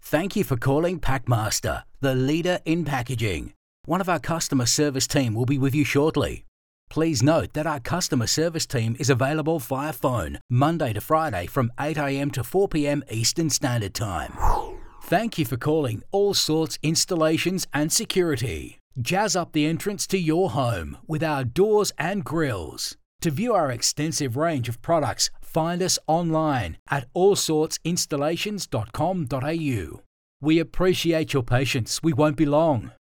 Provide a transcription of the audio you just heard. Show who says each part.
Speaker 1: Thank you for calling Packmaster, the leader in packaging. One of our customer service team will be with you shortly. Please note that our customer service team is available via phone, Monday to Friday from 8 a.m. to 4 p.m. Eastern Standard Time. Thank you for calling All Sorts Installations and Security. Jazz up the entrance to your home with our doors and grills. To view our extensive range of products, find us online at allsortsinstallations.com.au. We appreciate your patience. We won't be long.